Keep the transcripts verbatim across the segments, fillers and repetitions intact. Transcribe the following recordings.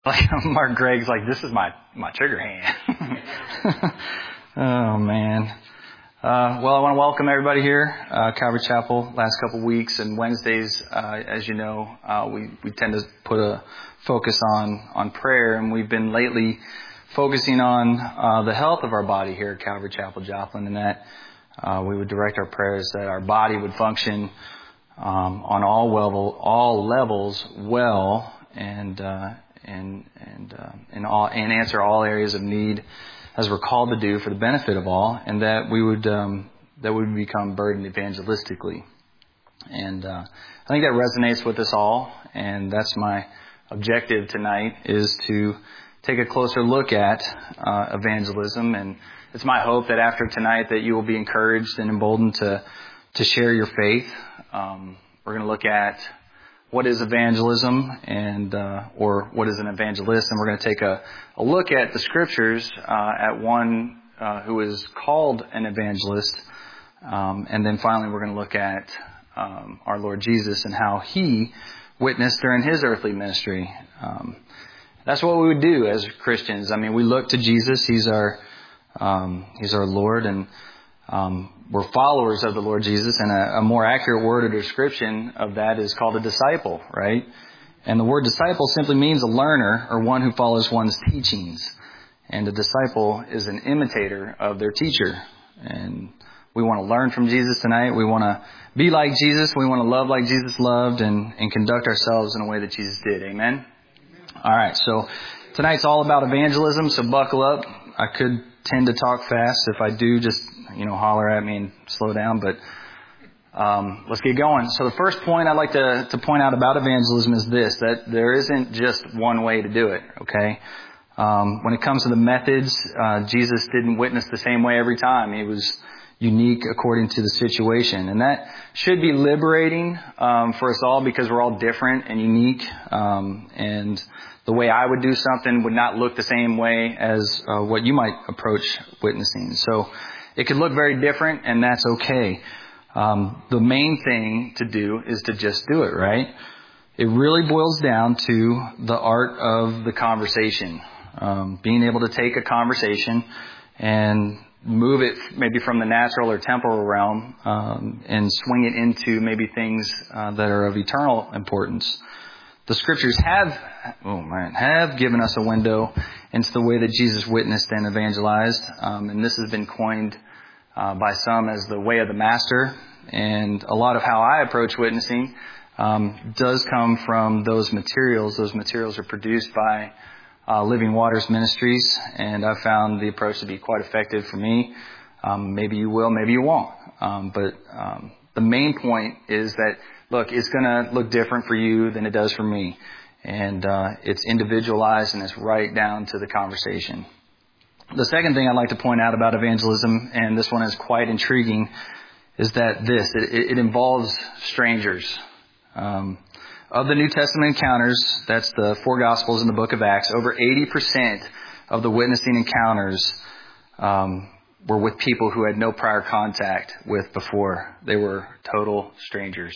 Like Mark Gregg's like, this is my, my trigger hand. Oh, man. Uh, well, I want to welcome everybody here, uh, Calvary Chapel. Last couple of weeks and Wednesdays, uh, as you know, uh, we, we tend to put a focus on, on prayer, and we've been lately focusing on uh, the health of our body here at Calvary Chapel, Joplin, and that uh, we would direct our prayers that our body would function um, on all level, all levels well, and uh, and and uh, and all and answer all areas of need as we're called to do for the benefit of all, and that we would um, that we would become burdened evangelistically. And uh, I think that resonates with us all, and that's my objective tonight, is to take a closer look at uh, evangelism. And it's my hope that after tonight that you will be encouraged and emboldened to to share your faith. Um, we're going to look at what is evangelism, and uh, or what is an evangelist, and we're going to take a, a look at the scriptures uh, at one uh, who is called an evangelist, um, and then finally we're going to look at um, our Lord Jesus and how He witnessed during His earthly ministry. Um, that's what we would do as Christians. I mean, we look to Jesus. He's our um, He's our Lord, and Um, we're followers of the Lord Jesus, and a, a more accurate word or description of that is called a disciple, right? And the word disciple simply means a learner, or one who follows one's teachings. And a disciple is an imitator of their teacher. And we want to learn from Jesus tonight. We want to be like Jesus. We want to love like Jesus loved, and, and conduct ourselves in a way that Jesus did. Amen? All right, so tonight's all about evangelism, so buckle up. I could tend to talk fast. If I do, just you know, holler at me and slow down, but um, let's get going. So the first point I'd like to, to point out about evangelism is this, that there isn't just one way to do it, okay? Um, when it comes to the methods, uh, Jesus didn't witness the same way every time. He was unique according to the situation. And that should be liberating um, for us all, because we're all different and unique, um, and the way I would do something would not look the same way as uh, what you might approach witnessing. So it could look very different, and that's okay. Um, the main thing to do is to just do it, right? It really boils down to the art of the conversation. Um, being able to take a conversation and move it maybe from the natural or temporal realm um, and swing it into maybe things uh, that are of eternal importance. The scriptures have, oh man, have given us a window into the way that Jesus witnessed and evangelized. Um, and this has been coined uh, by some as the way of the master. And a lot of how I approach witnessing um, does come from those materials. Those materials are produced by uh, Living Waters Ministries. And I've found the approach to be quite effective for me. Um, maybe you will, maybe you won't. Um, but um, the main point is that, look, it's going to look different for you than it does for me. And uh, it's individualized, and it's right down to the conversation. The second thing I'd like to point out about evangelism, and this one is quite intriguing, is that this, it, it involves strangers. Um, of the New Testament encounters, that's the four Gospels in the book of Acts, over eighty percent of the witnessing encounters um, were with people who had no prior contact with before. They were total strangers.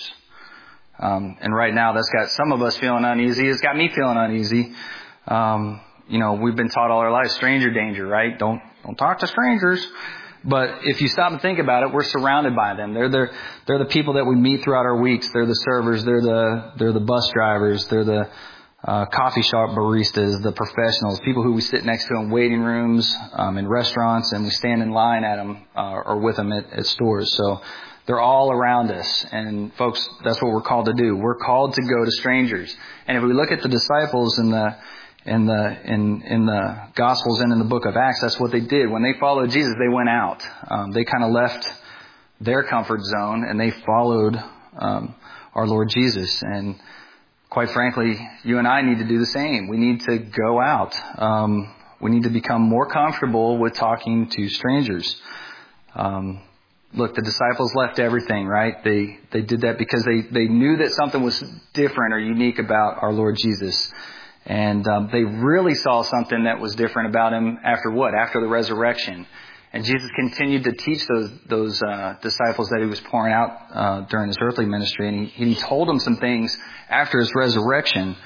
Um, and right now, that's got some of us feeling uneasy. It's got me feeling uneasy. Um, you know, we've been taught all our lives, stranger danger, right? Don't don't talk to strangers. But if you stop and think about it, we're surrounded by them. They're the they're the people that we meet throughout our weeks. They're the servers. They're the they're the bus drivers. They're the uh, coffee shop baristas, the professionals, people who we sit next to in waiting rooms, um, in restaurants, and we stand in line at them uh, or with them at, at stores. So they're all around us. And folks, that's what we're called to do. We're called to go to strangers. And if we look at the disciples in the in the in in the Gospels and in the book of Acts, that's what they did. When they followed Jesus, they went out. Um, they kind of left their comfort zone, and they followed um, our Lord Jesus. And quite frankly, you and I need to do the same. We need to go out. Um, we need to become more comfortable with talking to strangers. Um, Look, the disciples left everything, right? They they did that because they, they knew that something was different or unique about our Lord Jesus. And um, they really saw something that was different about Him after what? After the resurrection. And Jesus continued to teach those those uh, disciples that He was pouring out uh, during His earthly ministry. And He, he told them some things after His resurrection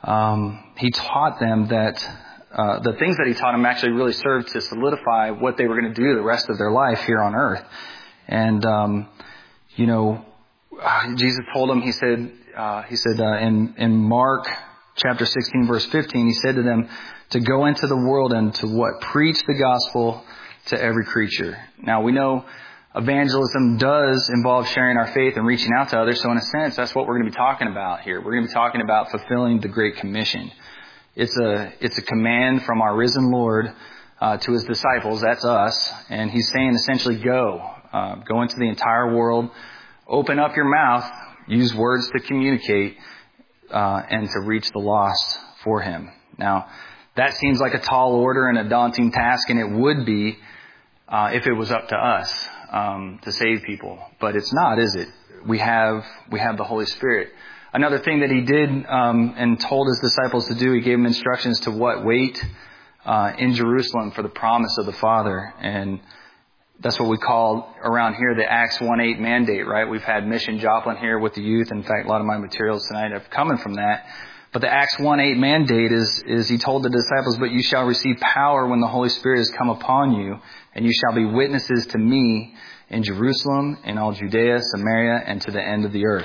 um, he taught them that uh, the things that he taught them actually really served to solidify what they were going to do the rest of their life here on earth. And, um, you know, Jesus told them, he said, uh, he said uh, in, in Mark chapter sixteen, verse fifteen, he said to them to go into the world and to what? Preach the gospel to every creature. Now, we know evangelism does involve sharing our faith and reaching out to others. So in a sense, that's what we're going to be talking about here. We're going to be talking about fulfilling the Great Commission. It's a, it's a command from our risen Lord uh, to his disciples. That's us. And he's saying essentially go. Uh, go into the entire world. Open up your mouth. Use words to communicate uh, and to reach the lost for him. Now, that seems like a tall order and a daunting task, and it would be uh, if it was up to us um, to save people. But it's not, is it? We have we have the Holy Spirit. Another thing that he did um, and told his disciples to do, he gave them instructions to what? Wait uh, in Jerusalem for the promise of the Father. And that's what we call around here the Acts one eight mandate, right? We've had Mission Joplin here with the youth. In fact, a lot of my materials tonight have come from that. But the Acts one eight mandate is, is he told the disciples, but you shall receive power when the Holy Spirit has come upon you, and you shall be witnesses to me in Jerusalem, in all Judea, Samaria, and to the end of the earth.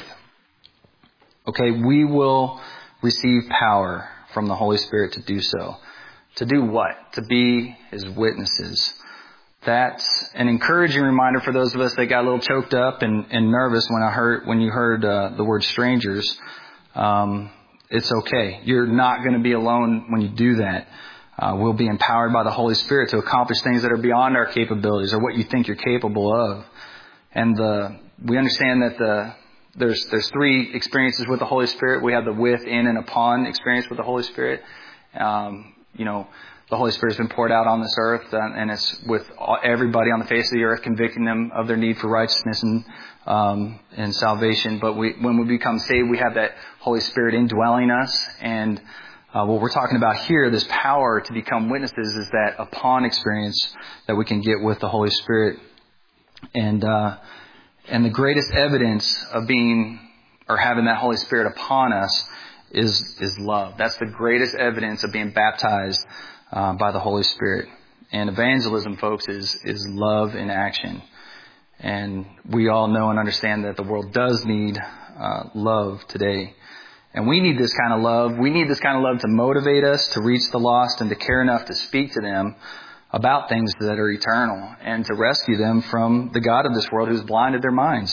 Okay, we will receive power from the Holy Spirit to do so. To do what? To be his witnesses. That's an encouraging reminder for those of us that got a little choked up and, and nervous when I heard when you heard uh, the word strangers. Um, it's okay. You're not going to be alone when you do that. Uh, we'll be empowered by the Holy Spirit to accomplish things that are beyond our capabilities or what you think you're capable of. And the, we understand that the there's there's three experiences with the Holy Spirit. We have the with, in, and upon experience with the Holy Spirit. Um, you know. The Holy Spirit has been poured out on this earth, uh, and it's with all, everybody on the face of the earth, convicting them of their need for righteousness and um, and salvation. But we, when we become saved, we have that Holy Spirit indwelling us. And uh, what we're talking about here, this power to become witnesses, is that upon experience that we can get with the Holy Spirit. And uh, and the greatest evidence of being or having that Holy Spirit upon us is is love. That's the greatest evidence of being baptized Uh, by the Holy Spirit. And evangelism, folks, is is love in action. And we all know and understand that the world does need uh, love today. And we need this kind of love. We need this kind of love to motivate us to reach the lost and to care enough to speak to them about things that are eternal and to rescue them from the god of this world who's blinded their minds.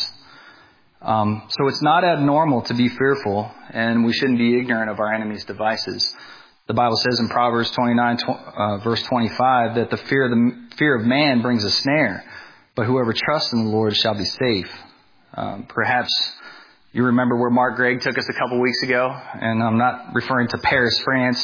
Um, so it's not abnormal to be fearful, and we shouldn't be ignorant of our enemy's devices. The Bible says in Proverbs twenty-nine, uh, verse twenty-five, that the fear of the fear of man brings a snare, but whoever trusts in the Lord shall be safe. Um, perhaps you remember where Mark Gregg took us a couple weeks ago, and I'm not referring to Paris, France,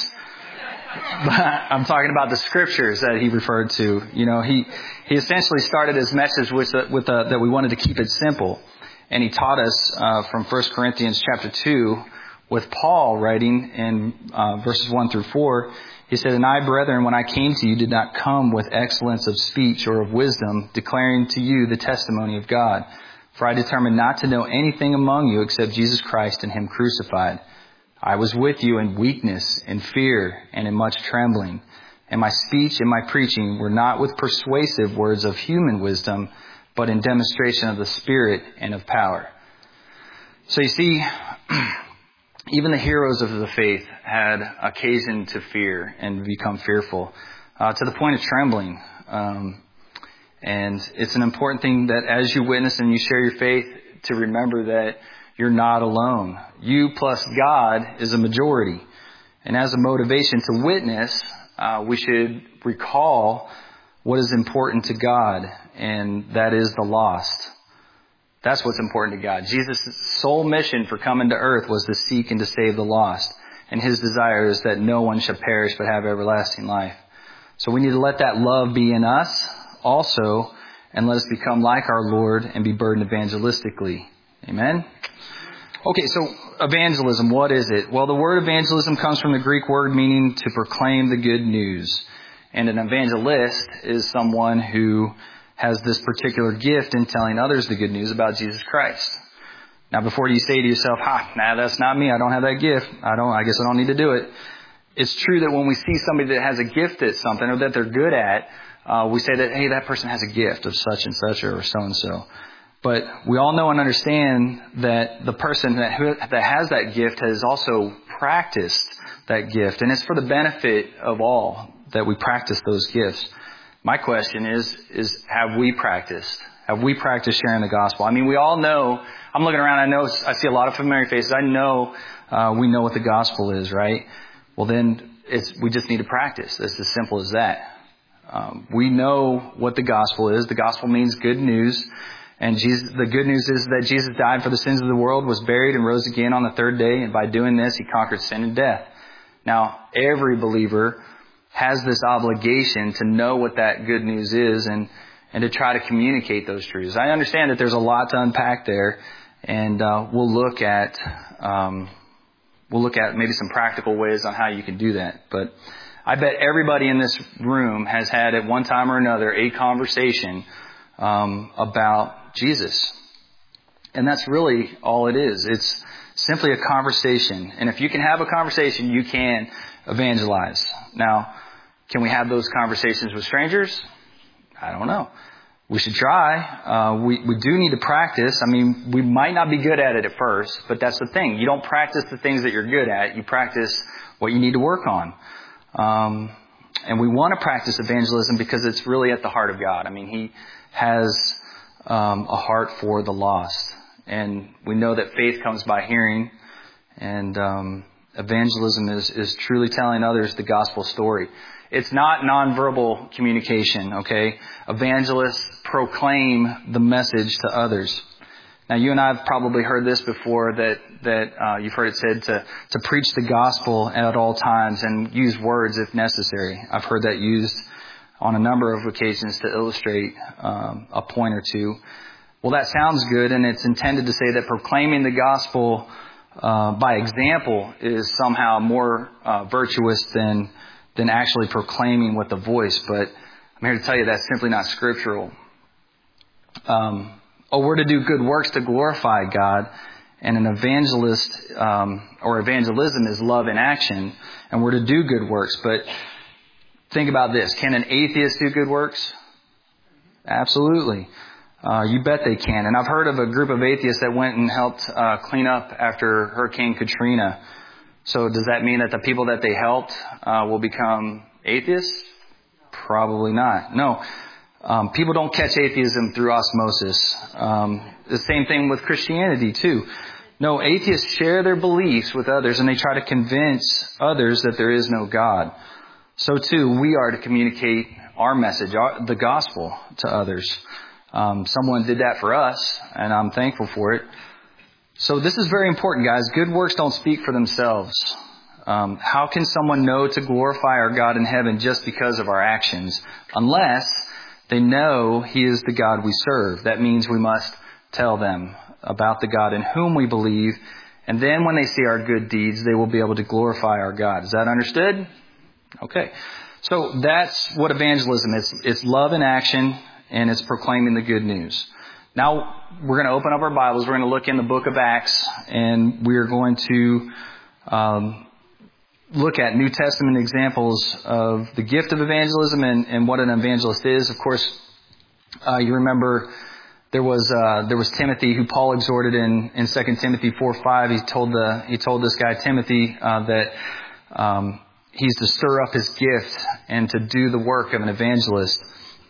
but I'm talking about the scriptures that he referred to. You know, he he essentially started his message with a, with a, that we wanted to keep it simple, and he taught us uh, from First Corinthians chapter two. With Paul writing in uh, verses one through four, he said, "And I, brethren, when I came to you, did not come with excellence of speech or of wisdom, declaring to you the testimony of God. For I determined not to know anything among you except Jesus Christ and him crucified. I was with you in weakness, in fear, and in much trembling. And my speech and my preaching were not with persuasive words of human wisdom, but in demonstration of the Spirit and of power." So you see, even the heroes of the faith had occasion to fear and become fearful, uh, to the point of trembling. Um, and it's an important thing that as you witness and you share your faith, to remember that you're not alone. You plus God is a majority. And as a motivation to witness, uh, we should recall what is important to God, and that is the lost. That's what's important to God. Jesus' sole mission for coming to earth was to seek and to save the lost. And his desire is that no one shall perish but have everlasting life. So we need to let that love be in us also, and let us become like our Lord and be burdened evangelistically. Amen? Okay, so evangelism, what is it? Well, the word evangelism comes from the Greek word meaning to proclaim the good news. And an evangelist is someone who has this particular gift in telling others the good news about Jesus Christ. Now, before you say to yourself, ha, nah, that's not me. I don't have that gift. I don't, I guess I don't need to do it. It's true that when we see somebody that has a gift at something or that they're good at, uh, we say that, hey, that person has a gift of such and such or so and so. But we all know and understand that the person that who, that has that gift has also practiced that gift. And it's for the benefit of all that we practice those gifts. My question is, is have we practiced? Have we practiced sharing the gospel? I mean, we all know, I'm looking around, I know, I see a lot of familiar faces. I know, uh, we know what the gospel is, right? Well, then it's, we just need to practice. It's as simple as that. Um, we know what the gospel is. The gospel means good news. And Jesus, the good news is that Jesus died for the sins of the world, was buried, and rose again on the third day. And by doing this, he conquered sin and death. Now, every believer has this obligation to know what that good news is and, and to try to communicate those truths. I understand that there's a lot to unpack there, and uh, we'll look at um, we'll look at maybe some practical ways on how you can do that. But I bet everybody in this room has had at one time or another a conversation um, about Jesus. And that's really all it is. It's simply a conversation. And if you can have a conversation, you can evangelize. Now, can we have those conversations with strangers? I don't know. We should try. Uh, we, we do need to practice. I mean, we might not be good at it at first, but that's the thing. You don't practice the things that you're good at. You practice what you need to work on. Um, and we want to practice evangelism because it's really at the heart of God. I mean, He has um, a heart for the lost. And we know that faith comes by hearing. And um, evangelism is, is truly telling others the gospel story. It's not nonverbal communication, okay? Evangelists proclaim the message to others. Now, you and I have probably heard this before, that that uh, you've heard it said to, to preach the gospel at all times and use words if necessary. I've heard that used on a number of occasions to illustrate um, a point or two. Well, that sounds good, and it's intended to say that proclaiming the gospel uh, by example is somehow more uh, virtuous than than actually proclaiming with the voice. But I'm here to tell you that's simply not scriptural. Um, oh, we're to do good works to glorify God, and an evangelist um, or evangelism is love in action, and we're to do good works. But think about this. Can an atheist do good works? Absolutely. Uh, you bet they can. And I've heard of a group of atheists that went and helped uh, clean up after Hurricane Katrina. So does that mean that the people that they helped uh, will become atheists? Probably not. No. Um, people don't catch atheism through osmosis. Um, the same thing with Christianity too. No, atheists share their beliefs with others, and they try to convince others that there is no God. So too, we are to communicate our message, our, the gospel, to others. Um, someone did that for us, and I'm thankful for it. So this is very important, guys. Good works don't speak for themselves. Um, how can someone know to glorify our God in heaven just because of our actions? Unless they know He is the God we serve. That means we must tell them about the God in whom we believe. And then when they see our good deeds, they will be able to glorify our God. Is that understood? Okay. So that's what evangelism is. It's love in action, and it's proclaiming the good news. Now, we're going to open up our Bibles. We're going to look in the book of Acts, and we're going to um, look at New Testament examples of the gift of evangelism and, and what an evangelist is. Of course, uh, you remember there was uh, there was Timothy, who Paul exhorted in, in Second Timothy four five. He told the he told this guy Timothy uh, that um, he's to stir up his gift and to do the work of an evangelist.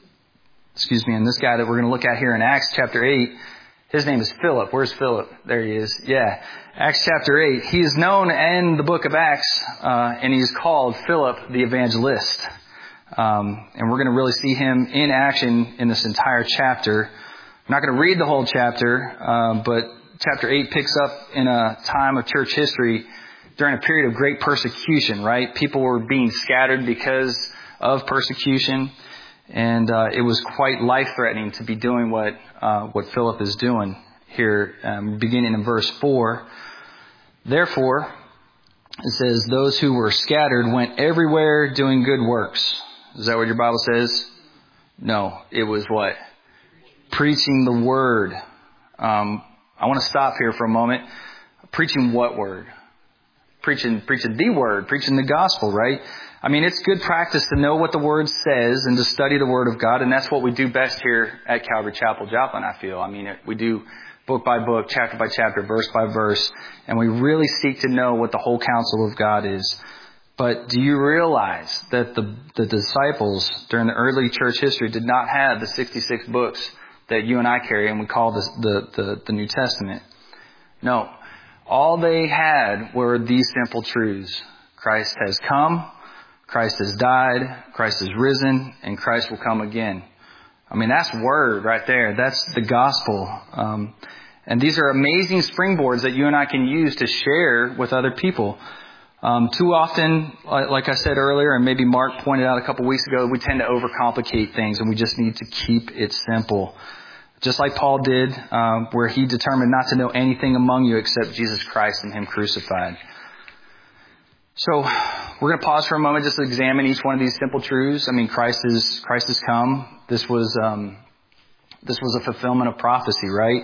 Excuse me, and this guy that we're going to look at here in Acts chapter eight, his name is Philip. Where's Philip? There he is. Yeah. Acts chapter eight. He is known in the book of Acts, uh, and he's called Philip the Evangelist. Um, and we're going to really see him in action in this entire chapter. I'm not going to read the whole chapter, uh, but chapter eight picks up in a time of church history during a period of great persecution, right? People were being scattered because of persecution. And uh, it was quite life-threatening to be doing what uh, what Philip is doing here, um, beginning in verse four. Therefore, it says, those who were scattered went everywhere doing good works. Is that what your Bible says? No, it was what? Preaching the word. Um, I want to stop here for a moment. Preaching what word? Preaching, preaching the word, preaching the gospel, right? I mean, it's good practice to know what the word says and to study the word of God. And that's what we do best here at Calvary Chapel, Joplin, I feel. I mean, it, we do book by book, chapter by chapter, verse by verse. And we really seek to know what the whole counsel of God is. But do you realize that the, the disciples during the early church history did not have the sixty-six books that you and I carry and we call this, the, the, the New Testament? No. All they had were these simple truths. Christ has come, Christ has died, Christ has risen, and Christ will come again. I mean, that's word right there. That's the gospel. Um, and these are amazing springboards that you and I can use to share with other people. Um, too often, like I said earlier, and maybe Mark pointed out a couple weeks ago, we tend to overcomplicate things and we just need to keep it simple. Just like Paul did, um, where he determined not to know anything among you except Jesus Christ and Him crucified. So we're going to pause for a moment just to examine each one of these simple truths. I mean, Christ is Christ has come. This was um, this was a fulfillment of prophecy, right?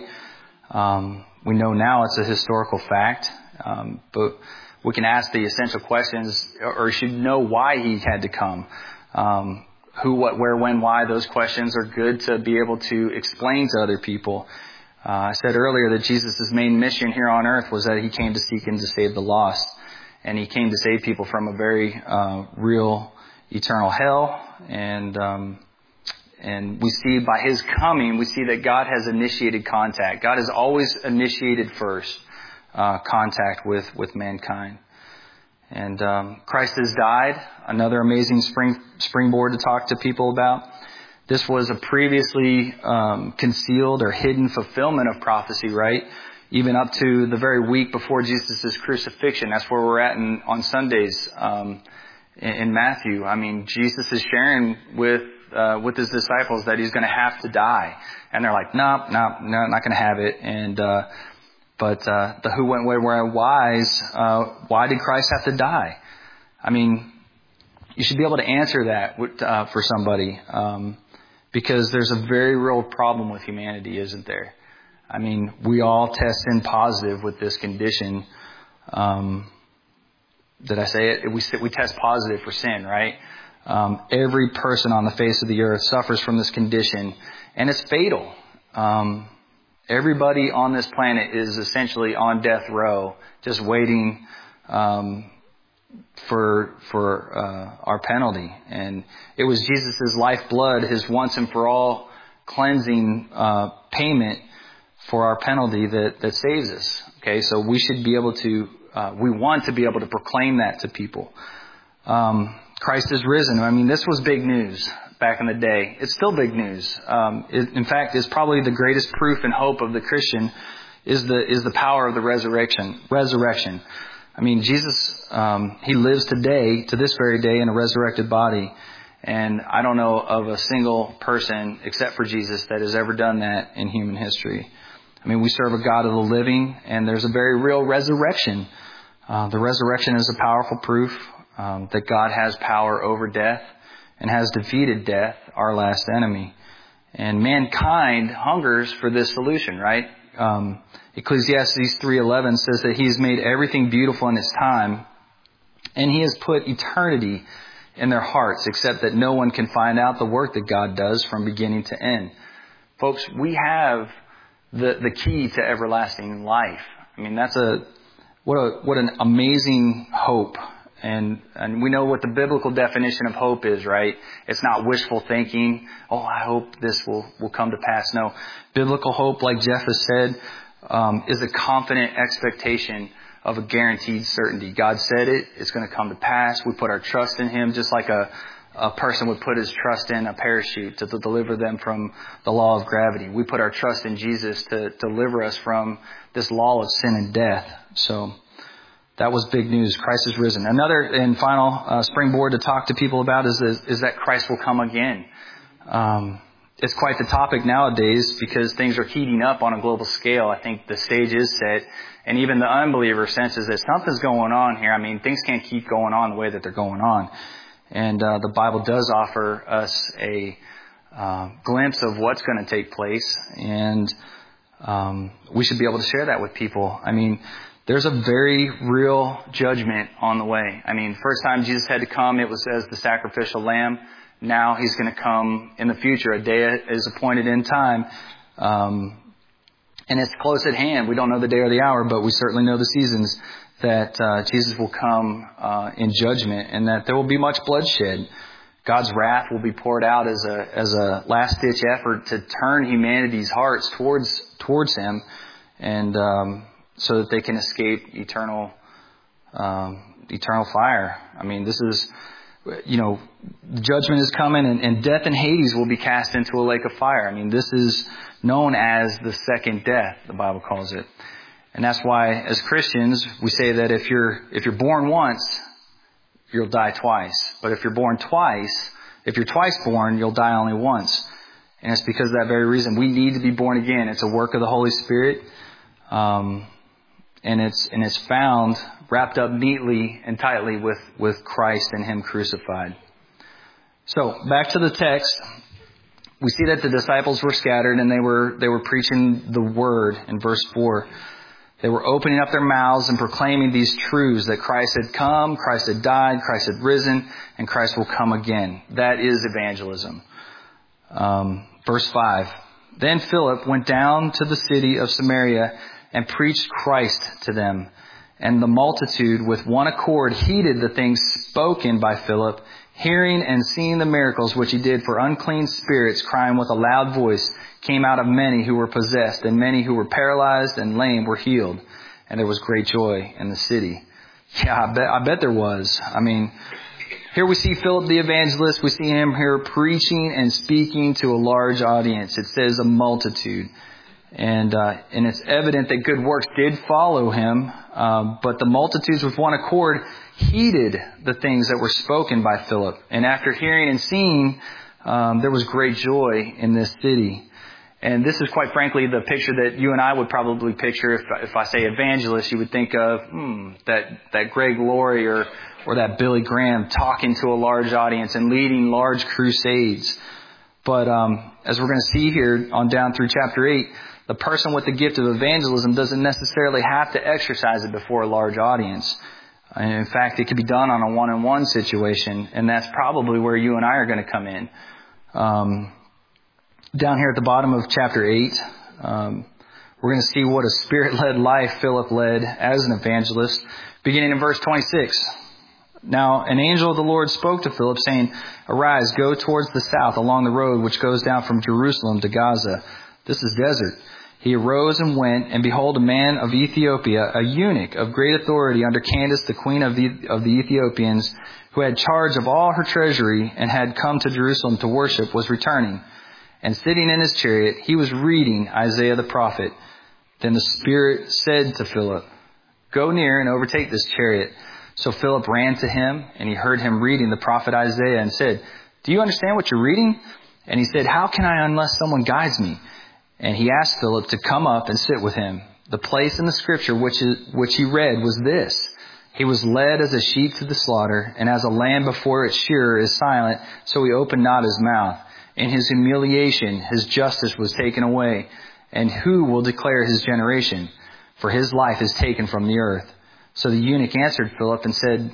Um, we know now it's a historical fact, um, but we can ask the essential questions, or should know why He had to come. Um, Who, what, where, when, why, those questions are good to be able to explain to other people. Uh, I said earlier that Jesus' main mission here on earth was that He came to seek and to save the lost. And He came to save people from a very uh, real eternal hell. And um, and we see by His coming, we see that God has initiated contact. God has always initiated first uh, contact with, with mankind. And um, Christ has died, another amazing spring springboard to talk to people about. This was a previously um, concealed or hidden fulfillment of prophecy, right? Even up to the very week before Jesus' crucifixion. That's where we're at in, on Sundays um, in, in Matthew. I mean, Jesus is sharing with uh, with His disciples that He's going to have to die. And they're like, nope, nope, no, not going to have it. And uh But uh, the who, when, where, where, whys, uh, why did Christ have to die? I mean, you should be able to answer that uh, for somebody um, because there's a very real problem with humanity, isn't there? I mean, we all test in positive with this condition. Um, did I say it? We, we test positive for sin, right? Um, every person on the face of the earth suffers from this condition, and it's fatal. Um Everybody on this planet is essentially on death row, just waiting um, for for uh, our penalty. And it was Jesus' lifeblood, His once and for all cleansing uh, payment for our penalty that, that saves us. Okay, so we should be able to, uh, we want to be able to proclaim that to people. Um, Christ is risen. I mean, this was big news back in the day. It's still big news. Um, it, in fact, it's probably the greatest proof and hope of the Christian is the is the power of the resurrection. Resurrection. I mean, Jesus, um, He lives today, to this very day, in a resurrected body. And I don't know of a single person, except for Jesus, that has ever done that in human history. I mean, we serve a God of the living, and there's a very real resurrection. Uh, the resurrection is a powerful proof um, that God has power over death and has defeated death, our last enemy. And mankind hungers for this solution, right? Um, Ecclesiastes three eleven says that He has made everything beautiful in its time, and He has put eternity in their hearts, except that no one can find out the work that God does from beginning to end. Folks, we have the, the key to everlasting life. I mean, that's a, what a, what an amazing hope. And and we know what the biblical definition of hope is, right? It's not wishful thinking. Oh, I hope this will, will come to pass. No. Biblical hope, like Jeff has said, um, is a confident expectation of a guaranteed certainty. God said it. It's going to come to pass. We put our trust in Him just like a, a person would put his trust in a parachute to, to deliver them from the law of gravity. We put our trust in Jesus to, to deliver us from this law of sin and death. So that was big news. Christ is risen. Another and final uh, springboard to talk to people about is, is, is that Christ will come again. Um, it's quite the topic nowadays because things are heating up on a global scale. I think the stage is set, and even the unbeliever senses that something's going on here. I mean, things can't keep going on the way that they're going on. And uh, the Bible does offer us a uh, glimpse of what's going to take place. And um, we should be able to share that with people. I mean, there's a very real judgment on the way. I mean, first time Jesus had to come, it was as the sacrificial lamb. Now he's going to come in the future. A day is appointed in time. Um, and it's close at hand. We don't know the day or the hour, but we certainly know the seasons that uh, Jesus will come uh, in judgment, and that there will be much bloodshed. God's wrath will be poured out as a as a last-ditch effort to turn humanity's hearts towards towards Him, and um, so that they can escape eternal um, eternal fire. I mean, this is, you know, judgment is coming, and, and death and Hades will be cast into a lake of fire. I mean, this is known as the second death, the Bible calls it. And that's why, as Christians, we say that if you're if you're born once, you'll die twice. But if you're born twice, if you're twice born, you'll die only once. And it's because of that very reason. We need to be born again. It's a work of the Holy Spirit. Um, and it's and it's found wrapped up neatly and tightly with, with Christ and Him crucified. So, back to the text. We see that the disciples were scattered and they were they were preaching the word in verse four. They were opening up their mouths and proclaiming these truths that Christ had come, Christ had died, Christ had risen, and Christ will come again. That is evangelism. Um, verse five. Then Philip went down to the city of Samaria and preached Christ to them. And the multitude with one accord heeded the things spoken by Philip, hearing and seeing the miracles which he did, for unclean spirits, crying with a loud voice, came out of many who were possessed, and many who were paralyzed and lame were healed. And there was great joy in the city. Yeah, I bet, I bet there was. I mean, here we see Philip the evangelist. We see him here preaching and speaking to a large audience. It says a multitude. And uh, and it's evident that good works did follow him. Um, but the multitudes with one accord heeded the things that were spoken by Philip. And after hearing and seeing, um, there was great joy in this city. And this is quite frankly the picture that you and I would probably picture if if I say evangelist. You would think of hmm, that that Greg Laurie or or that Billy Graham talking to a large audience and leading large crusades. But um, as we're going to see here on down through chapter eight, the person with the gift of evangelism doesn't necessarily have to exercise it before a large audience. And in fact, it can be done on a one-on-one situation, and that's probably where you and I are going to come in. Um, down here at the bottom of chapter eight, um, we're going to see what a Spirit-led life Philip led as an evangelist, beginning in verse twenty-six. Now, an angel of the Lord spoke to Philip, saying, "Arise, go towards the south along the road which goes down from Jerusalem to Gaza. This is desert." He arose and went, and behold, a man of Ethiopia, a eunuch of great authority under Candace, the queen of the, of the Ethiopians, who had charge of all her treasury and had come to Jerusalem to worship, was returning. And sitting in his chariot, he was reading Isaiah the prophet. Then the Spirit said to Philip, "Go near and overtake this chariot." So Philip ran to him, and he heard him reading the prophet Isaiah and said, "Do you understand what you're reading?" And he said, "How can I unless someone guides me?" And he asked Philip to come up and sit with him. The place in the scripture which is, which he read was this: "He was led as a sheep to the slaughter, and as a lamb before its shearer is silent, so he opened not his mouth. In his humiliation his justice was taken away. And who will declare his generation? For his life is taken from the earth." So the eunuch answered Philip and said,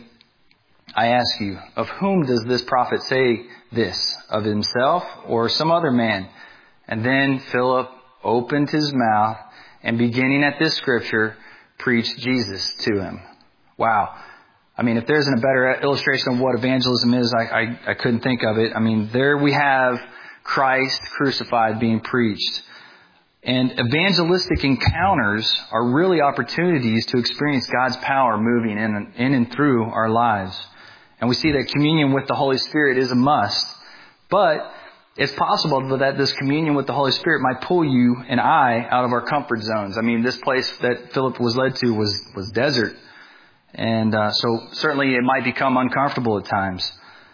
"I ask you, of whom does this prophet say this? Of himself or some other man?" And then Philip opened his mouth and, beginning at this scripture, preached Jesus to him. Wow. I mean, if there isn't a better illustration of what evangelism is, I, I, I couldn't think of it. I mean, there we have Christ crucified being preached. And evangelistic encounters are really opportunities to experience God's power moving in, in and through our lives. And we see that communion with the Holy Spirit is a must. But it's possible that this communion with the Holy Spirit might pull you and I out of our comfort zones. I mean, this place that Philip was led to was, was desert. And uh, so certainly it might become uncomfortable at times.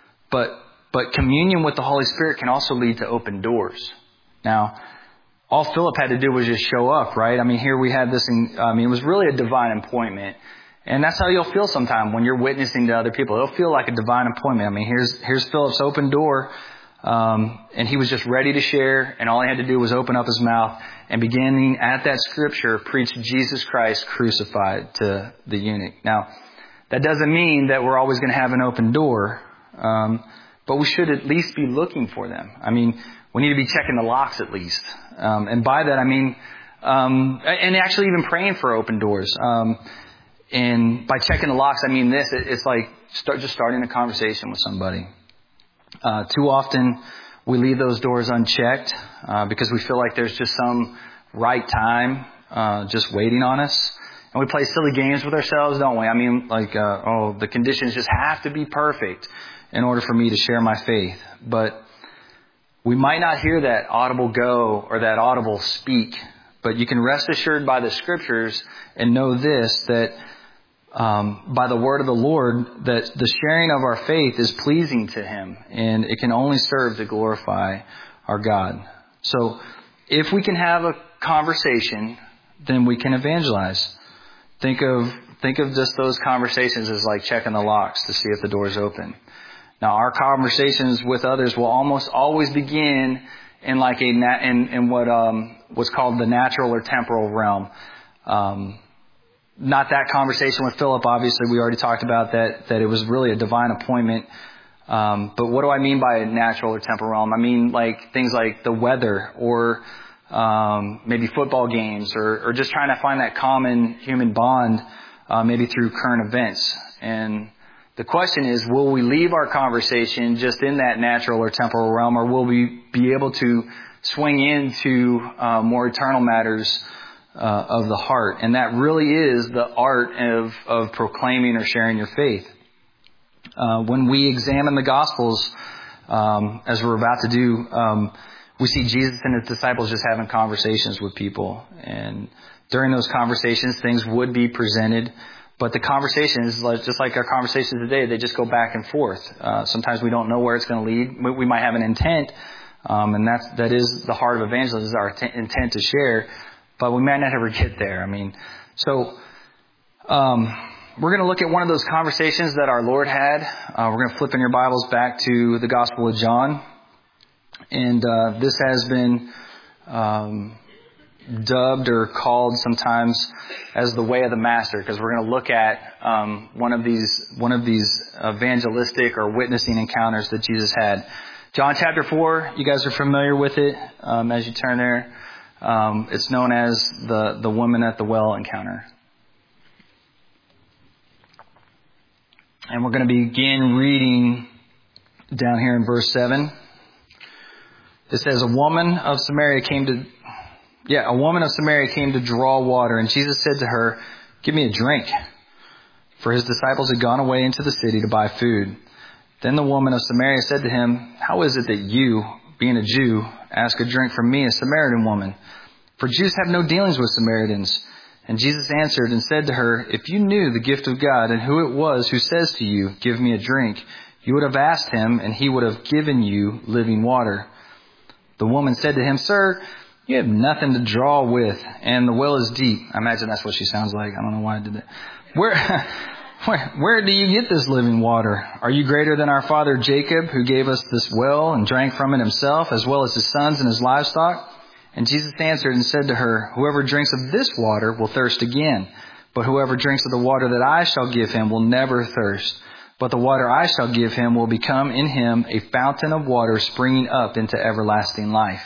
But but communion with the Holy Spirit can also lead to open doors. Now, all Philip had to do was just show up, right? I mean, here we had this, in, I mean, it was really a divine appointment. And that's how you'll feel sometime when you're witnessing to other people. It'll feel like a divine appointment. I mean, here's here's Philip's open door. Um, and he was just ready to share, and all he had to do was open up his mouth and beginning at that scripture, preach Jesus Christ crucified to the eunuch. Now, that doesn't mean that we're always going to have an open door, um, but we should at least be looking for them. I mean, we need to be checking the locks at least. Um, and by that, I mean, um, and actually even praying for open doors. Um, and by checking the locks, I mean this, it, it's like start just starting a conversation with somebody. Uh, too often we leave those doors unchecked, uh, because we feel like there's just some right time, uh, just waiting on us. And we play silly games with ourselves, don't we? I mean, like, uh, oh, the conditions just have to be perfect in order for me to share my faith. But we might not hear that audible go or that audible speak, but you can rest assured by the scriptures and know this, that um, by the word of the Lord, that the sharing of our faith is pleasing to Him, and it can only serve to glorify our God. So if we can have a conversation, then we can evangelize. Think of think of just those conversations as like checking the locks to see if the door's open. Now, our conversations with others will almost always begin in like a nat- in, in what um, what's called the natural or temporal realm. Um, not that conversation with Philip. Obviously, we already talked about that. That it was really a divine appointment. Um, but what do I mean by natural or temporal realm? I mean like things like the weather, or um, maybe football games, or, or just trying to find that common human bond, uh, maybe through current events. And the question is, will we leave our conversation just in that natural or temporal realm, or will we be able to swing into uh, more eternal matters uh, of the heart? And that really is the art of, of proclaiming or sharing your faith. Uh, when we examine the Gospels, um, as we're about to do, um, we see Jesus and His disciples just having conversations with people. And during those conversations, things would be presented. But the conversations, just like our conversations today, they just go back and forth. Uh, sometimes we don't know where it's going to lead. We, we might have an intent, um, and that's, that is the heart of evangelism, is our t- intent to share. But we might not ever get there. I mean, so um, we're going to look at one of those conversations that our Lord had. Uh, we're going to flip in your Bibles back to the Gospel of John. And uh, this has been um, dubbed or called sometimes as the way of the master, because we're going to look at um, one of these one of these evangelistic or witnessing encounters that Jesus had. John chapter four, you guys are familiar with it. Um, as you turn there, um, it's known as the the woman at the well encounter. And we're going to begin reading down here in verse seven. It says, a woman of Samaria came to, yeah, a woman of Samaria came to draw water. And Jesus said to her, give me a drink. For His disciples had gone away into the city to buy food. Then the woman of Samaria said to Him, how is it that you, being a Jew, ask a drink from me, a Samaritan woman? For Jews have no dealings with Samaritans. And Jesus answered and said to her, if you knew the gift of God and who it was who says to you, give me a drink, you would have asked Him, and He would have given you living water. The woman said to Him, sir, you have nothing to draw with, and the well is deep. I imagine that's what she sounds like. I don't know why I did that. Where, where, where do you get this living water? Are you greater than our father Jacob, who gave us this well and drank from it himself, as well as his sons and his livestock? And Jesus answered and said to her, whoever drinks of this water will thirst again. But whoever drinks of the water that I shall give him will never thirst. But the water I shall give him will become in him a fountain of water springing up into everlasting life.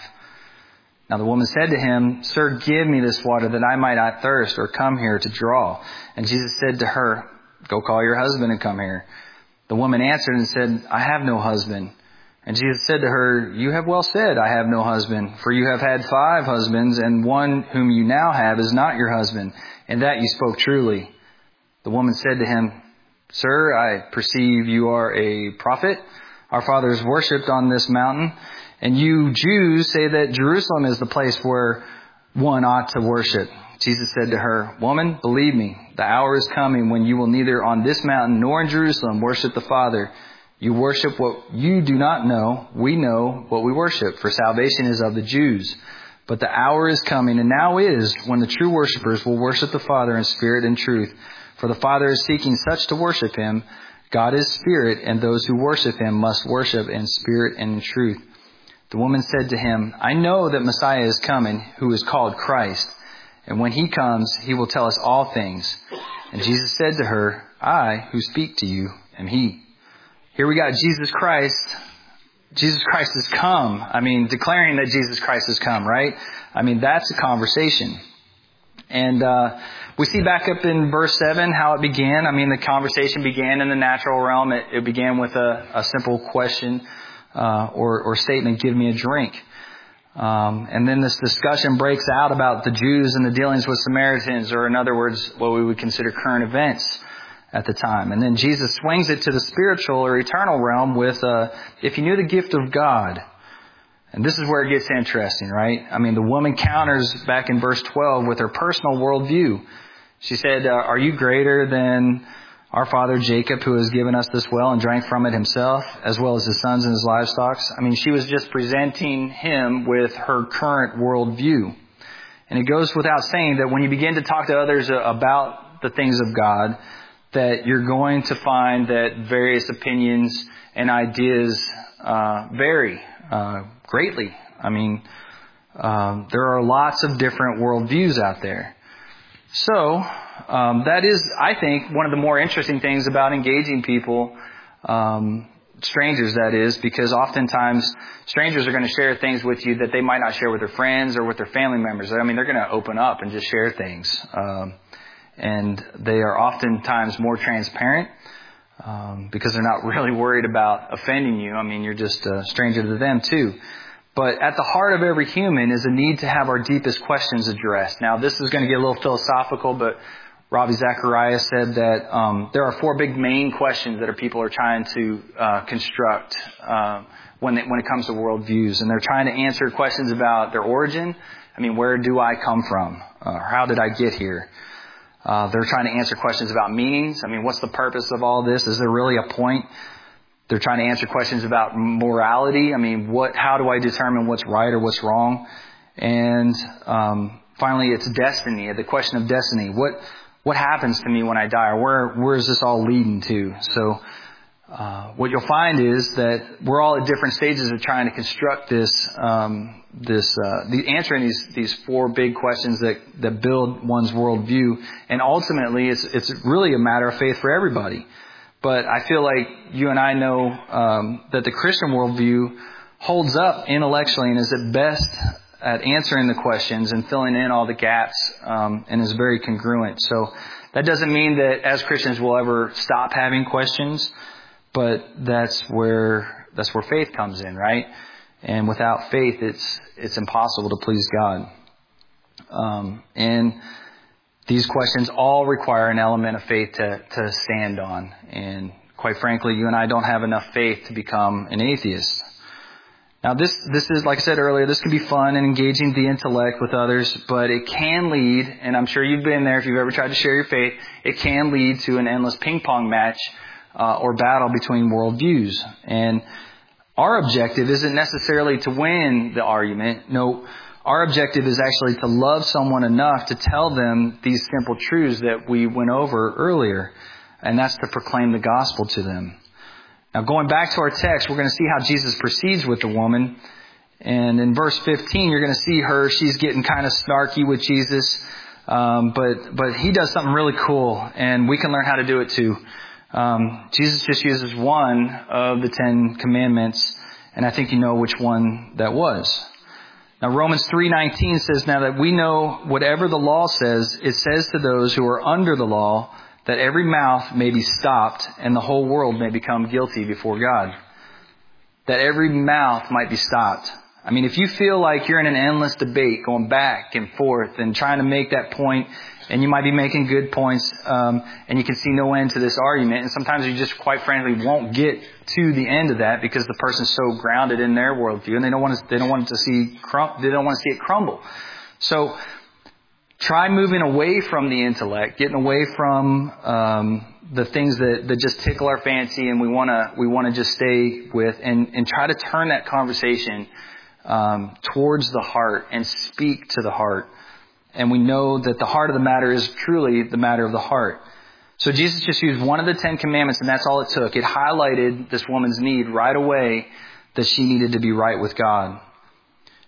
Now the woman said to him, sir, give me this water that I might not thirst or come here to draw. And Jesus said to her, go call your husband and come here. The woman answered and said, I have no husband. And Jesus said to her, you have well said, I have no husband. For you have had five husbands, and one whom you now have is not your husband. And that you spoke truly. The woman said to him, sir, I perceive you are a prophet. Our fathers worshipped on this mountain, and you Jews say that Jerusalem is the place where one ought to worship. Jesus said to her, woman, believe me, the hour is coming when you will neither on this mountain nor in Jerusalem worship the Father. You worship what you do not know. We know what we worship, for salvation is of the Jews. But the hour is coming, and now is, when the true worshipers will worship the Father in spirit and truth. For the Father is seeking such to worship Him. God is spirit, and those who worship Him must worship in spirit and in truth. The woman said to him, I know that Messiah is coming, who is called Christ. And when he comes, he will tell us all things. And Jesus said to her, I who speak to you am he. Here we got Jesus Christ. Jesus Christ has come. I mean, declaring that Jesus Christ has come, right? I mean, that's a conversation. And uh we see back up in verse seven how it began. I mean, the conversation began in the natural realm. It, it began with a, a simple question uh or, or statement, give me a drink. Um, and then this discussion breaks out about the Jews and the dealings with Samaritans, or in other words, what we would consider current events at the time. And then Jesus swings it to the spiritual or eternal realm with, uh, if you knew the gift of God. And this is where it gets interesting, right? I mean, the woman counters back in verse twelve with her personal worldview. She said, uh, are you greater than our father Jacob, who has given us this well and drank from it himself, as well as his sons and his livestock? I mean, she was just presenting him with her current worldview. And it goes without saying that when you begin to talk to others about the things of God, that you're going to find that various opinions and ideas uh, vary uh, greatly. I mean, um, there are lots of different worldviews out there. So, um, that is, I think, one of the more interesting things about engaging people, um, strangers that is, because oftentimes strangers are going to share things with you that they might not share with their friends or with their family members. I mean, they're going to open up and just share things. Um, and they are oftentimes more transparent, um, because they're not really worried about offending you. I mean, you're just a stranger to them too. But at the heart of every human is a need to have our deepest questions addressed. Now, this is going to get a little philosophical, but Ravi Zacharias said that um, there are four big main questions that are people are trying to uh, construct uh, when they, when it comes to worldviews, and they're trying to answer questions about their origin. I mean, where do I come from? Uh, how did I get here? Uh, they're trying to answer questions about meanings. I mean, what's the purpose of all this? Is there really a point? They're trying to answer questions about morality. I mean, what? How do I determine what's right or what's wrong? And um, finally, it's destiny. The question of destiny. What what happens to me when I die? Or where where is this all leading to? So uh, what you'll find is that we're all at different stages of trying to construct this um, this uh, the answering these these four big questions that that build one's worldview. And ultimately, it's it's really a matter of faith for everybody. But I feel like you and I know um, that the Christian worldview holds up intellectually and is at best at answering the questions and filling in all the gaps, um, and is very congruent. So that doesn't mean that as Christians we'll ever stop having questions, but that's where that's where faith comes in, right? And without faith, it's it's impossible to please God. Um, and These questions all require an element of faith to, to stand on. And quite frankly, you and I don't have enough faith to become an atheist. Now this, this is, like I said earlier, this can be fun and engaging the intellect with others, but it can lead, and I'm sure you've been there if you've ever tried to share your faith, it can lead to an endless ping pong match, uh, or battle between worldviews. And our objective isn't necessarily to win the argument. No, our objective is actually to love someone enough to tell them these simple truths that we went over earlier. And that's to proclaim the gospel to them. Now, going back to our text, we're going to see how Jesus proceeds with the woman. And in verse fifteen, you're going to see her. She's getting kind of snarky with Jesus. Um, but, but he does something really cool, and we can learn how to do it too. Um, Jesus just uses one of the Ten Commandments, and I think you know which one that was. Now, Romans three nineteen says, now that we know whatever the law says, it says to those who are under the law that every mouth may be stopped and the whole world may become guilty before God. That every mouth might be stopped. I mean, if you feel like you're in an endless debate going back and forth and trying to make that point, and you might be making good points, um, and you can see no end to this argument, and sometimes you just quite frankly won't get to the end of that because the person's so grounded in their worldview, and they don't want to, they don't want to see, crum- they don't want to see it crumble. So try moving away from the intellect, getting away from um, the things that, that just tickle our fancy, and we want to we want to just stay with, and, and try to turn that conversation um, towards the heart and speak to the heart. And we know that the heart of the matter is truly the matter of the heart. So Jesus just used one of the Ten Commandments, and that's all it took. It highlighted this woman's need right away that she needed to be right with God.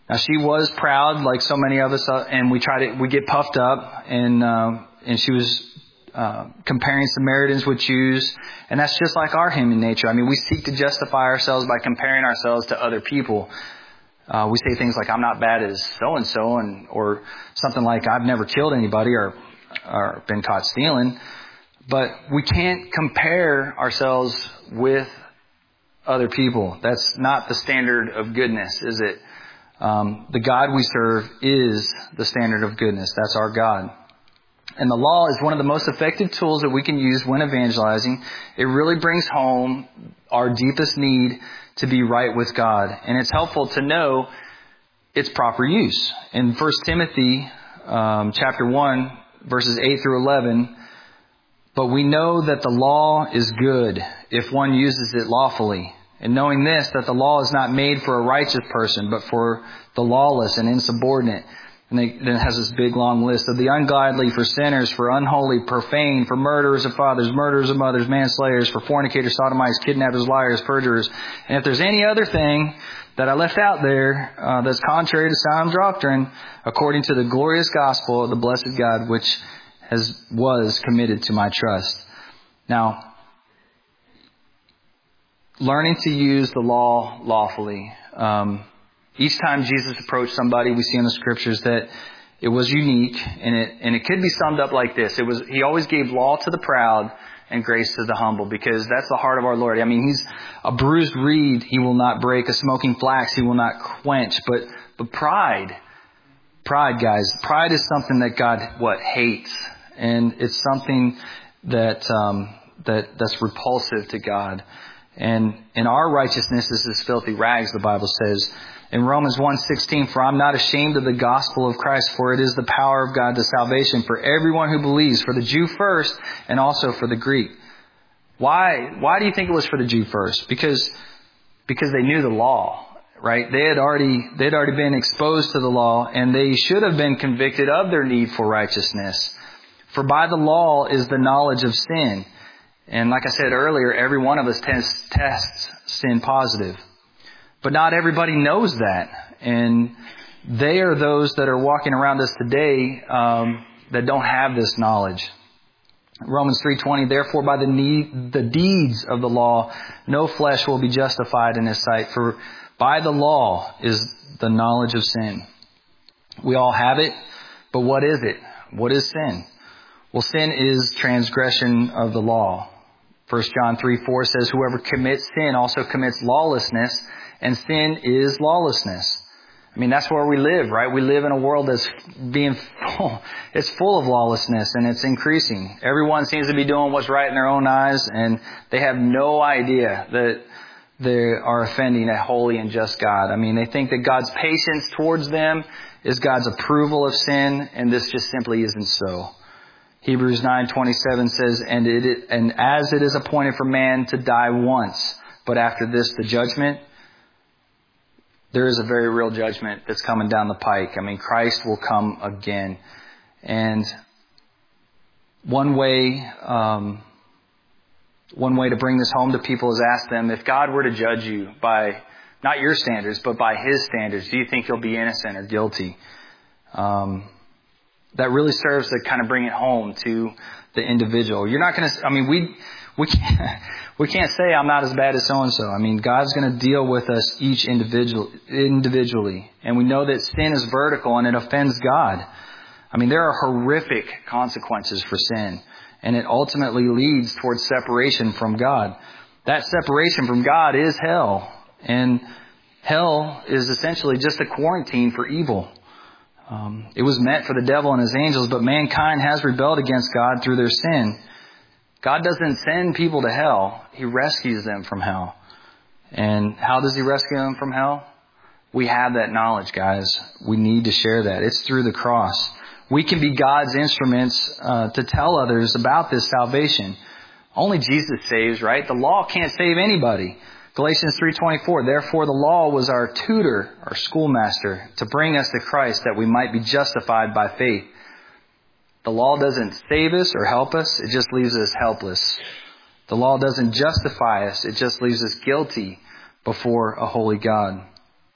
Now she was proud, like so many of us, uh, and we try to we get puffed up, and uh, and she was uh, comparing Samaritans with Jews, and that's just like our human nature. I mean, we seek to justify ourselves by comparing ourselves to other people. Uh, we say things like, "I'm not bad as so and so," and or something like, "I've never killed anybody or or been caught stealing." But we can't compare ourselves with other people. That's not the standard of goodness, is it? Um, the God we serve is the standard of goodness. That's our God. And the law is one of the most effective tools that we can use when evangelizing. It really brings home our deepest need to be right with God. And it's helpful to know its proper use. In First Timothy um, chapter one, verses eight through eleven, but we know that the law is good if one uses it lawfully. And knowing this, that the law is not made for a righteous person, but for the lawless and insubordinate. And then it has this big long list of the ungodly, for sinners, for unholy, profane, for murderers of fathers, murderers of mothers, manslayers, for fornicators, sodomites, kidnappers, liars, perjurers. And if there's any other thing that I left out there uh, that's contrary to sound doctrine, according to the glorious gospel of the blessed God, which has was committed to my trust. Now, learning to use the law lawfully. Um, each time Jesus approached somebody, we see in the scriptures that it was unique, and it and it could be summed up like this: It was He always gave law to the proud and grace to the humble, because that's the heart of our Lord. I mean, He's a bruised reed He will not break, a smoking flax He will not quench. But but pride, pride, guys, pride is something that God what hates, and it's something that um, that that's repulsive to God. And in our righteousness is as filthy rags, the Bible says. In Romans one sixteen, for I'm not ashamed of the gospel of Christ, for it is the power of God to salvation for everyone who believes, for the Jew first and also for the Greek. Why? Why do you think it was for the Jew first? Because, because they knew the law, right? They had already, they'd already been exposed to the law, and they should have been convicted of their need for righteousness. For by the law is the knowledge of sin. And like I said earlier, every one of us tests, tests sin positive. But not everybody knows that. And they are those that are walking around us today um, that don't have this knowledge. Romans three twenty, therefore by the need, the deeds of the law, no flesh will be justified in His sight. For by the law is the knowledge of sin. We all have it, but what is it? What is sin? Well, sin is transgression of the law. First John three four says, whoever commits sin also commits lawlessness, and sin is lawlessness. I mean, that's where we live, right? We live in a world that's being full, it's full of lawlessness, and it's increasing. Everyone seems to be doing what's right in their own eyes, and they have no idea that they are offending a holy and just God. I mean, they think that God's patience towards them is God's approval of sin, and this just simply isn't so. Hebrews nine twenty-seven says, and it and as it is appointed for man to die once, but after this the judgment. There is a very real judgment that's coming down the pike. I mean, Christ will come again. And one way, um, one way to bring this home to people is ask them, if God were to judge you by not your standards, but by His standards, do you think you'll be innocent or guilty? Um, that really serves to kind of bring it home to the individual. You're not going to, I mean, we, we can't, we can't say I'm not as bad as so-and-so. I mean, God's going to deal with us each individual, individually. And we know that sin is vertical and it offends God. I mean, there are horrific consequences for sin, and it ultimately leads towards separation from God. That separation from God is hell. And hell is essentially just a quarantine for evil. Um, it was meant for the devil and his angels, but mankind has rebelled against God through their sin. God doesn't send people to hell. He rescues them from hell. And how does He rescue them from hell? We have that knowledge, guys. We need to share that. It's through the cross. We can be God's instruments uh, to tell others about this salvation. Only Jesus saves, right? The law can't save anybody. Galatians three twenty-four, therefore the law was our tutor, our schoolmaster, to bring us to Christ that we might be justified by faith. The law doesn't save us or help us. It just leaves us helpless. The law doesn't justify us. It just leaves us guilty before a holy God.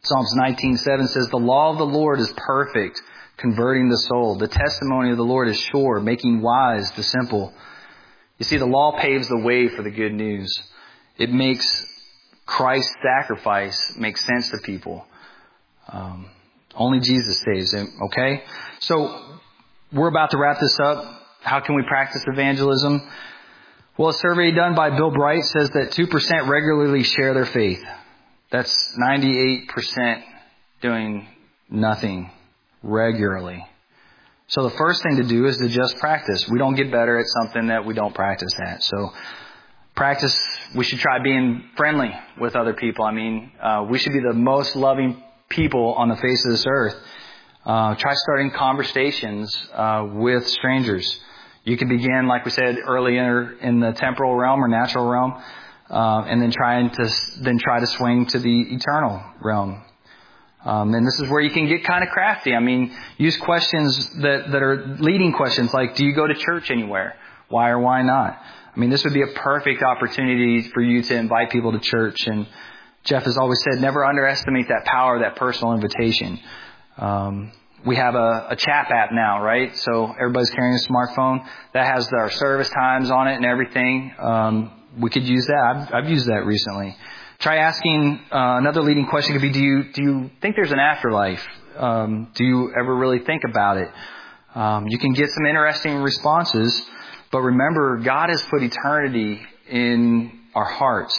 Psalms nineteen seven says, the law of the Lord is perfect, converting the soul. The testimony of the Lord is sure, making wise the simple. You see, the law paves the way for the good news. It makes Christ's sacrifice make sense to people. Um, only Jesus saves him, okay? So we're about to wrap this up. How can we practice evangelism? Well, a survey done by Bill Bright says that two percent regularly share their faith. That's ninety-eight percent doing nothing regularly. So the first thing to do is to just practice. We don't get better at something that we don't practice at. So practice, we should try being friendly with other people. I mean, uh, we should be the most loving people on the face of this earth. Uh, try starting conversations uh, with strangers. You can begin, like we said earlier, in the temporal realm or natural realm, uh, and then trying to then try to swing to the eternal realm. Um, and this is where you can get kind of crafty. I mean, use questions that, that are leading questions like, do you go to church anywhere? Why or why not? I mean, this would be a perfect opportunity for you to invite people to church. And Jeff has always said, never underestimate that power of that personal invitation. Um, we have a, a chat app now, right? So everybody's carrying a smartphone that has our service times on it and everything. Um, we could use that. I've, I've used that recently. Try asking, uh, another leading question could be, do you, do you think there's an afterlife? Um, do you ever really think about it? Um, you can get some interesting responses, but remember, God has put eternity in our hearts.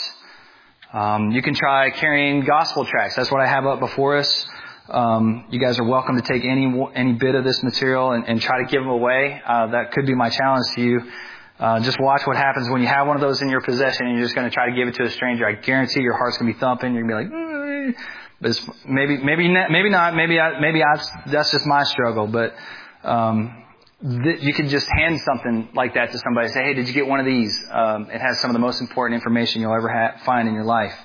Um, you can try carrying gospel tracts. That's what I have up before us. Um, you guys are welcome to take any, any bit of this material and, and try to give them away. Uh, that could be my challenge to you. Uh, just watch what happens when you have one of those in your possession and you're just going to try to give it to a stranger. I guarantee your heart's going to be thumping. You're going to be like, eh. But it's maybe, maybe, not, maybe not. Maybe, I, maybe I, that's just my struggle. But um, th- you can just hand something like that to somebody. Say, hey, did you get one of these? Um, it has some of the most important information you'll ever ha- find in your life.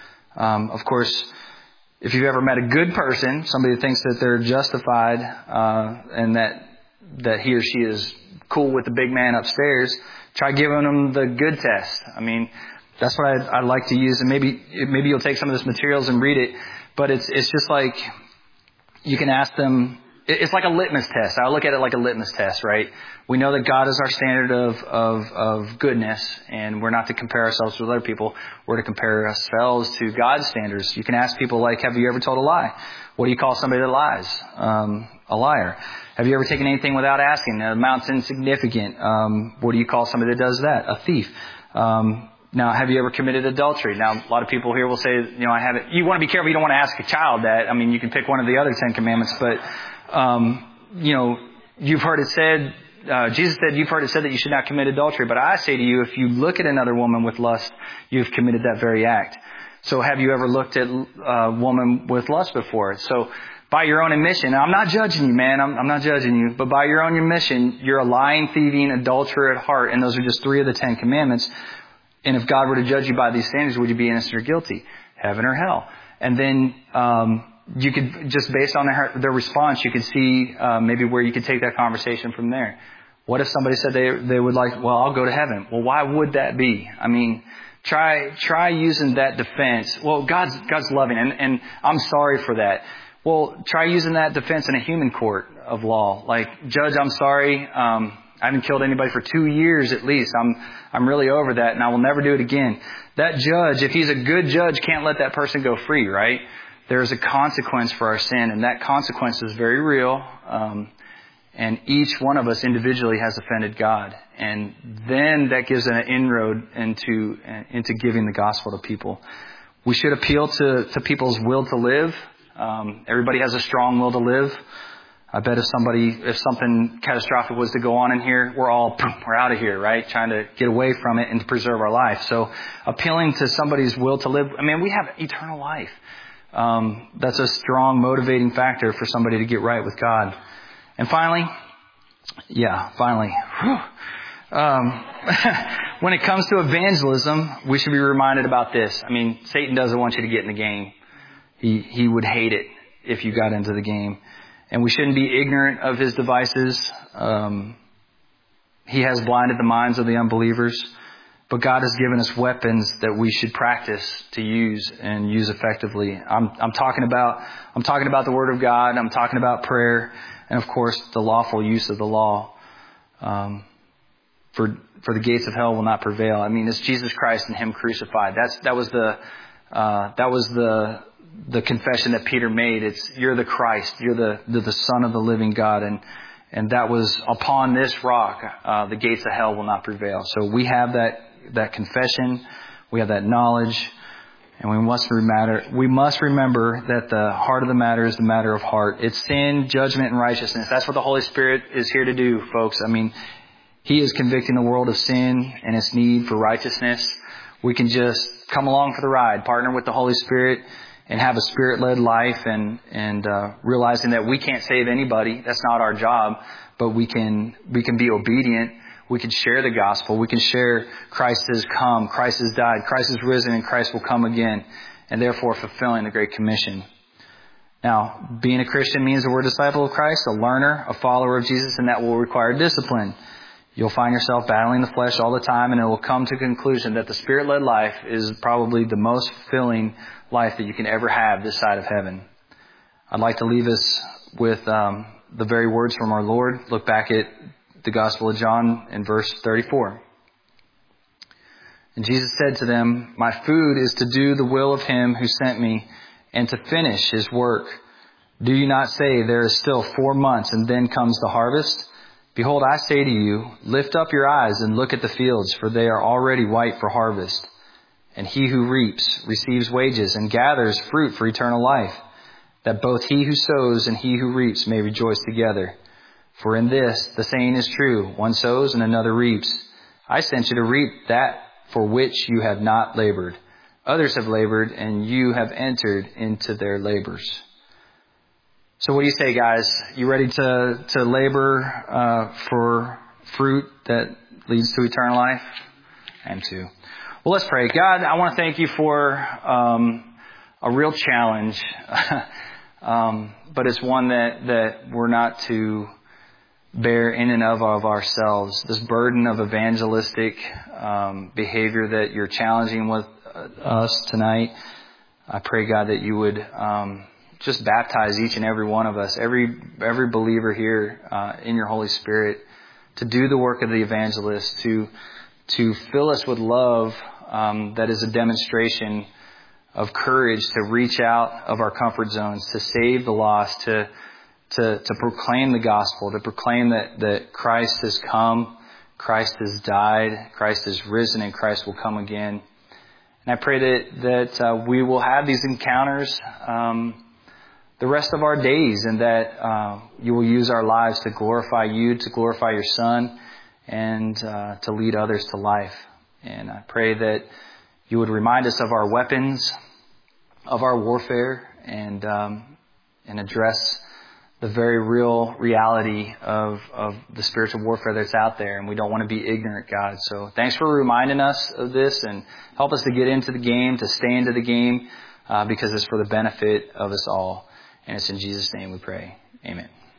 Um, of course, if you've ever met a good person, somebody that thinks that they're justified uh, and that that he or she is cool with the big man upstairs, try giving them the good test. I mean, that's what I, I like to use. And maybe maybe you'll take some of this materials and read it. But it's it's just like you can ask them. It's like a litmus test. I look at it like a litmus test, right? We know that God is our standard of, of, of goodness, and we're not to compare ourselves with other people. We're to compare ourselves to God's standards. You can ask people like, have you ever told a lie? What do you call somebody that lies? Um, a liar. Have you ever taken anything without asking? The amount's insignificant. Um, what do you call somebody that does that? A thief. Um, now, have you ever committed adultery? Now, a lot of people here will say, you know, I haven't. You want to be careful. You don't want to ask a child that. I mean, you can pick one of the other Ten Commandments, but Um, you know, you've heard it said, uh, Jesus said, you've heard it said that you should not commit adultery. But I say to you, if you look at another woman with lust, you've committed that very act. So have you ever looked at a woman with lust before? So by your own admission, I'm not judging you, man. I'm, I'm not judging you. But by your own admission, you're a lying, thieving, adulterer at heart. And those are just three of the Ten Commandments. And if God were to judge you by these standards, would you be innocent or guilty? Heaven or hell? And then, um, you could, just based on their, their response, you could see uh, maybe where you could take that conversation from there. What if somebody said they they would like, well, I'll go to heaven. Well, why would that be? I mean, try try using that defense. Well, God's God's loving, and, and I'm sorry for that. Well, try using that defense in a human court of law. Like, Judge, I'm sorry. Um, I haven't killed anybody for two years at least. I'm I'm really over that, and I will never do it again. That judge, if he's a good judge, can't let that person go free, right? There is a consequence for our sin, and that consequence is very real. Um, and each one of us individually has offended God. And then that gives an inroad into into giving the gospel to people. We should appeal to, to people's will to live. Um, everybody has a strong will to live. I bet if somebody, if something catastrophic was to go on in here, we're all, we're out of here, right? Trying to get away from it and to preserve our life. So appealing to somebody's will to live. I mean, we have eternal life. Um, that's a strong motivating factor for somebody to get right with God. And finally, yeah, finally, um, when it comes to evangelism, we should be reminded about this. I mean, Satan doesn't want you to get in the game. He, he would hate it if you got into the game. And we shouldn't be ignorant of his devices. Um, he has blinded the minds of the unbelievers. but God has given us weapons that we should practice to use and use effectively. I'm, I'm talking about, I'm talking about the Word of God. I'm talking about prayer, and of course, the lawful use of the law. Um, for for the gates of hell will not prevail. I mean, it's Jesus Christ and Him crucified. That's that was the uh, that was the the confession that Peter made. It's you're the Christ. You're the the, the Son of the living God, and and that was upon this rock, uh, the gates of hell will not prevail. So we have that that confession, we have that knowledge, and we must remember we must remember that the heart of the matter is the matter of heart. It's sin, judgment, and righteousness. That's what the Holy Spirit is here to do, folks. I mean, He is convicting the world of sin and its need for righteousness. We can just come along for the ride, partner with the Holy Spirit, and have a Spirit-led life, and and uh, realizing that we can't save anybody. That's not our job, but we can we can be obedient. We can share the gospel. We can share Christ has come, Christ has died, Christ has risen, and Christ will come again, and therefore fulfilling the Great Commission. Now, being a Christian means that we're a disciple of Christ, a learner, a follower of Jesus, and that will require discipline. You'll find yourself battling the flesh all the time, and it will come to the conclusion that the Spirit-led life is probably the most fulfilling life that you can ever have this side of heaven. I'd like to leave us with um, the very words from our Lord. Look back at the Gospel of John in verse thirty-four. And Jesus said to them, "My food is to do the will of Him who sent me and to finish His work. Do you not say there is still four months and then comes the harvest? Behold, I say to you, lift up your eyes and look at the fields, for they are already white for harvest. And he who reaps receives wages and gathers fruit for eternal life, that both he who sows and he who reaps may rejoice together. For in this the saying is true, one sows and another reaps. I sent you to reap that for which you have not labored. Others have labored, and you have entered into their labors." So what do you say, guys? You ready to, to labor uh, for fruit that leads to eternal life? I am too. Well, let's pray. God, I want to thank you for um, a real challenge, um, but it's one that, that we're not to bear in and of, of ourselves. This burden of evangelistic um, behavior that you're challenging with us tonight, I pray, God, that you would um, just baptize each and every one of us, every every believer here uh, in your Holy Spirit, to do the work of the evangelist, to to fill us with love um, that is a demonstration of courage to reach out of our comfort zones, to save the lost, to to to proclaim the gospel, to proclaim that, that Christ has come, Christ has died, Christ has risen, and Christ will come again. And I pray that that uh, we will have these encounters um, the rest of our days, and that uh, you will use our lives to glorify you, to glorify your Son, and uh, to lead others to life. And I pray that you would remind us of our weapons, of our warfare, and um, and address the very real reality of, of the spiritual warfare that's out there. And we don't want to be ignorant, God. So thanks for reminding us of this, and help us to get into the game, to stay into the game, uh, because it's for the benefit of us all. And it's in Jesus' name we pray. Amen.